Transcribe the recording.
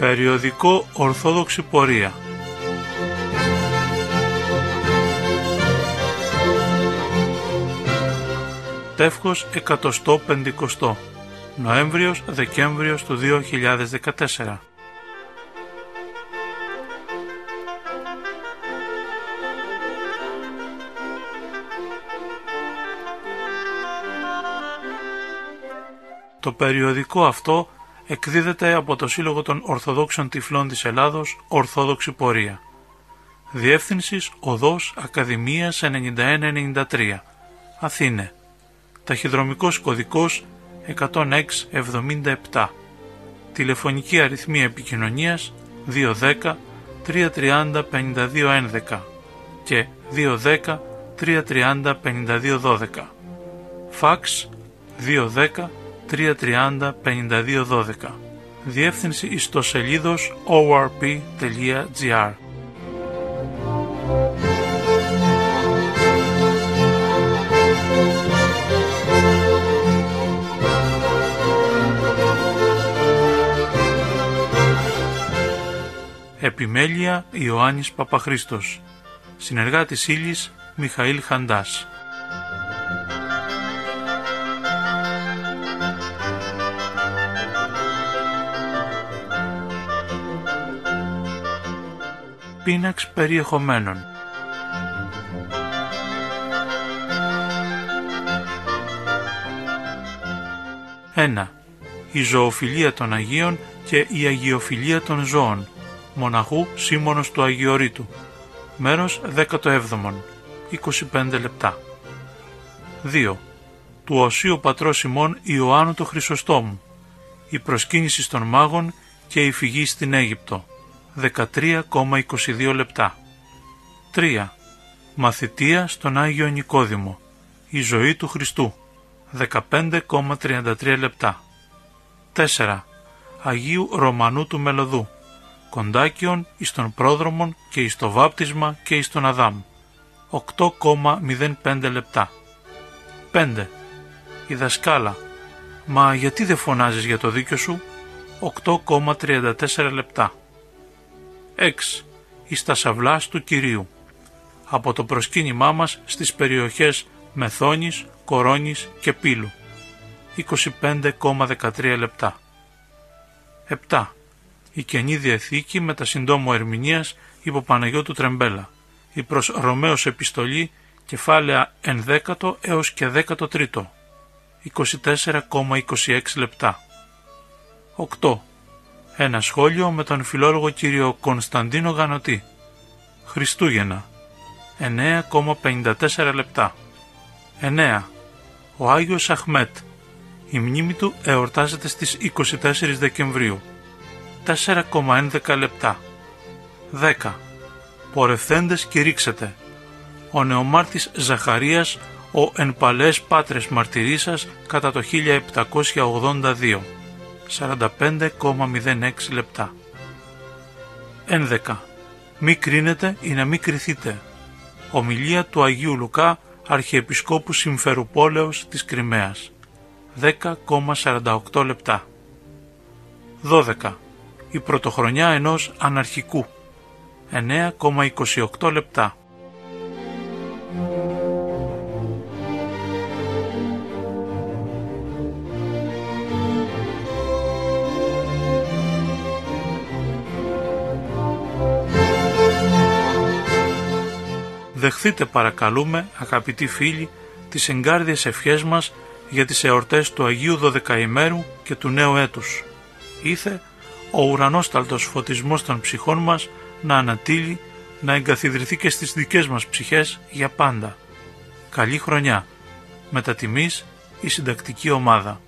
Περιοδικό Ορθόδοξη Πορεία. Τεύχος 150, Νοέμβριος-Δεκέμβριος του 2014. Το περιοδικό αυτό εκδίδεται από το Σύλλογο των Ορθοδόξων Τυφλών της Ελλάδος, Ορθόδοξη Πορεία. Διεύθυνσης Οδός Ακαδημίας 9193, Αθήνε. Ταχυδρομικός κωδικός 10677. Τηλεφωνική αριθμή επικοινωνίας 210 330 5211 και 210 330 5212. Φαξ 210 330 5212. Διεύθυνση ιστοσελίδος orp.gr. Επιμέλεια Ιωάννης Παπαχρήστος. Συνεργάτης ύλης Μιχαήλ Χαντάς. Πίναξ περιεχομένων. 1. Η ζωοφιλία των Αγίων και η αγιοφιλία των ζώων. Μοναχού Σίμωνος του Αγιορείτου. Μέρος 17. 25 λεπτά. 2. Του Οσίου Πατρός ημών Ιωάννου το Χρυσοστόμου. Η προσκύνηση των μάγων και η φυγή στην Αίγυπτο. 13,22 λεπτά. 3. Μαθητεία στον Άγιο Νικόδημο. Η ζωή του Χριστού. 15,33 λεπτά. 4. Αγίου Ρωμανού του Μελωδού. Κοντάκιον εις των πρόδρομων και εις το βάπτισμα και εις τον Αδάμ. 8,05 λεπτά. 5. Η δασκάλα. Μα γιατί δεν φωνάζεις για το δίκιο σου? 8,34 λεπτά. 6. Εις τα σαυλάς του Κυρίου. Από το προσκύνημά μας στις περιοχές Μεθόνης, Κορώνης και Πύλου. 25,13 λεπτά. 7. Η Καινή Διαθήκη με τα συντόμου ερμηνείας υπό Παναγιώτου Τρεμπέλα. Η προς Ρωμαίος επιστολή, κεφάλαια 11 έως και 13. 24,26 λεπτά. 8. Ένα σχόλιο με τον φιλόλογο κύριο Κωνσταντίνο Γανωτή. Χριστούγεννα. 9,54 λεπτά. 9. Ο Άγιος Αχμέτ. Η μνήμη του εορτάζεται στις 24 Δεκεμβρίου. 4,11 λεπτά. 10. Πορευθέντες κηρύξετε. Ο νεομάρτης Ζαχαρίας, ο εν παλαιές πάτρες μαρτυρήσας κατά το 1782. 45,06 λεπτά. 11. Μη κρίνετε ή να μη κριθείτε. Ομιλία του Αγίου Λουκά, Αρχιεπισκόπου Συμφερουπόλεως της Κριμαίας. 10,48 λεπτά. 12. Η πρωτοχρονιά ενός αναρχικού. 9,28 λεπτά. Δεχθείτε παρακαλούμε, αγαπητοί φίλοι, τις εγκάρδιες ευχές μας για τις εορτές του Αγίου Δωδεκαημέρου και του Νέου Έτους. Ήθε ο ουρανόσταλτος φωτισμός των ψυχών μας να ανατείλει, να εγκαθιδρυθεί και στις δικές μας ψυχές για πάντα. Καλή χρονιά. Μετατιμής η συντακτική ομάδα.